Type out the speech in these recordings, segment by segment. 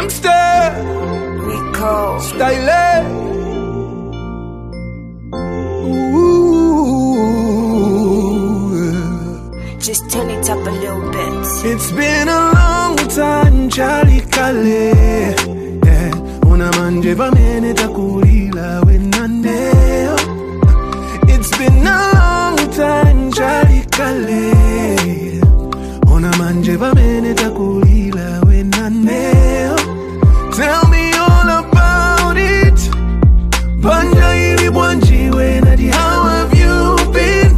Gangster Rico Style. Just turn it up a little bit. It's been a long time, Charlie Kale. Yeah, una manje vamene takulila wenandeo. It's been a long time, Charlie Kale. Una manje vamene takulila wenandeo. Tell me all about it. Banja ili bwanji wenadi, how have you been?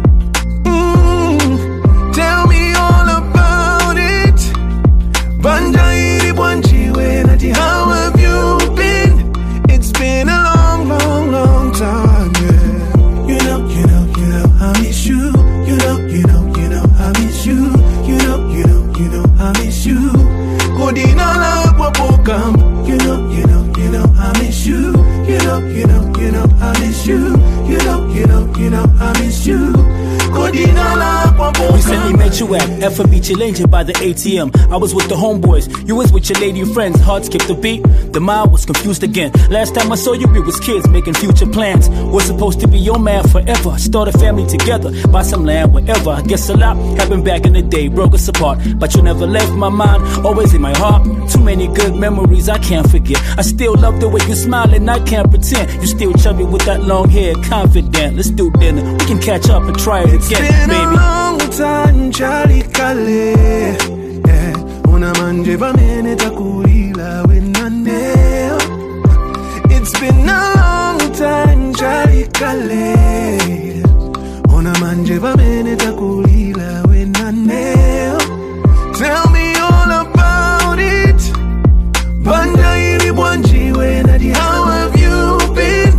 Tell me all about it. Banja ili bwanji wenadi, how have you been? It's been a long, long, long time, yeah. You know, I miss you. You know, I miss you. You know, I miss you. Kodina la wapokam. You know, I miss you. You know, I miss you. You know, I miss you. Kodina la wapokam. Recently met you at F&B Challenge by the ATM. I was with the homeboys, you was with your lady friends. Heart skipped the beat, the mind was confused again. Last time I saw you, we was kids making future plans. Was supposed to be your man forever. Start a family together, buy some land, wherever. I guess a lot happened back in the day, broke us apart. But you never left my mind, always in my heart. Too many good memories I can't forget. I still love the way you smile and I can't pretend. You still chubby with that long hair, confident. Let's do dinner, we can catch up and try it again, baby. It's been a long time, Charlie Kale. Yeah, una manje vamene takulila wenandeo. It's been a long time, Charlie Kale. Una manje vamene takulila wenandeo. Tell me all about it. Banja ili bwanji wenadi, how have you been?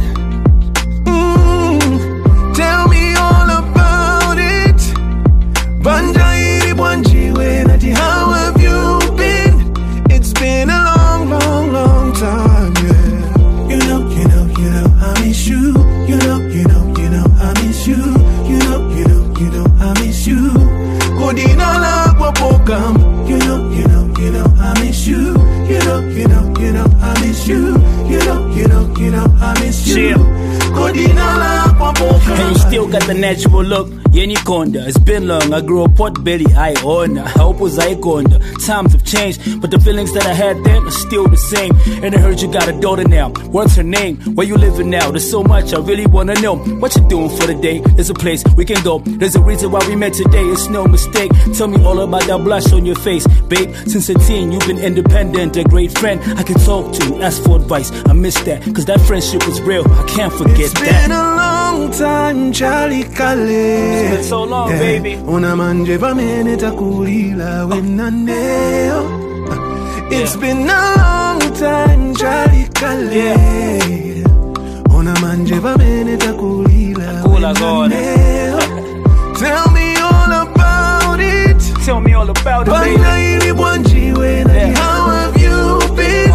Tell me all about it. Banja ili bwanji wenadi, how have you been? It's been a long, long, long time, yeah. You know, I miss you. You know, I miss you. You know, I miss you. Kodina la wapokam. You know, I miss you. You know, I miss you. You know, I miss you. Kodina la wapokam. And you still got the natural look. Yeni Konda, it's been long. I grew up pot belly, I honor. I hope was I Konda. Times have changed, but the feelings that I had then are still the same. And I heard you got a daughter now. What's her name? Where you living now? There's so much I really wanna know. What you doing for the day? There's a place we can go. There's a reason why we met today. It's no mistake. Tell me all about that blush on your face, babe. Since a teen, you've been independent, a great friend I can talk to, ask for advice. I miss that, cause that friendship was real. I can't forget that. It's been a long time, Charlie Kale. It's been so long, baby. Una manje vamene takulila wenandeo. It's been a long time, Charlie Kale. Una manje vamene takulila wenandeo. Tell me all about it. Tell me all about it, baby. Banja ili bwanji wenadi, how have you been?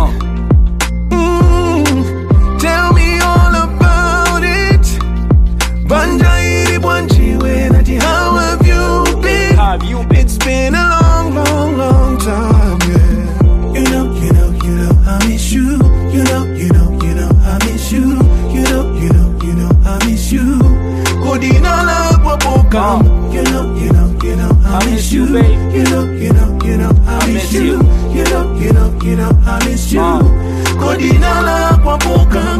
Tell me all about it. Banja ili bwanji wenadi, how have you been? How have you been? It's been a long, long, long time, yeah. You know, I miss you. You know, I miss you. You know, I miss you. Kodina la wapokam. You know, I miss you, babe. You know, I miss you. You know, I miss you. Kodina la wapokam.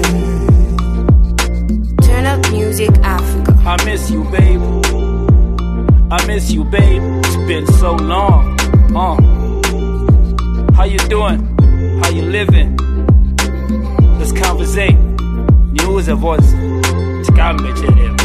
Turn up music Africa. I miss you, babe. I miss you, babe. It's been so long. How you doing? How you living? Let's conversate. News of what's Scammetele.